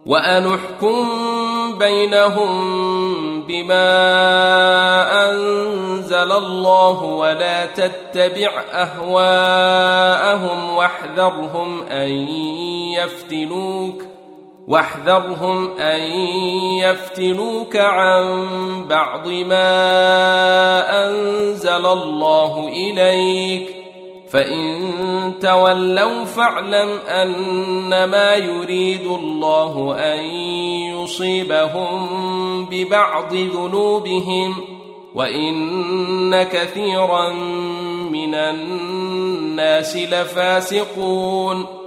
وأن احكم بينهم بما أنزل الله ولا تتبع أهواءهم واحذرهم أن يفتنوك عن بعض ما أنزل الله إليك، فإن تولوا فاعلم أنما يريد الله أن يصيبهم ببعض ذنوبهم وإن كثيرا من الناس لفاسقون.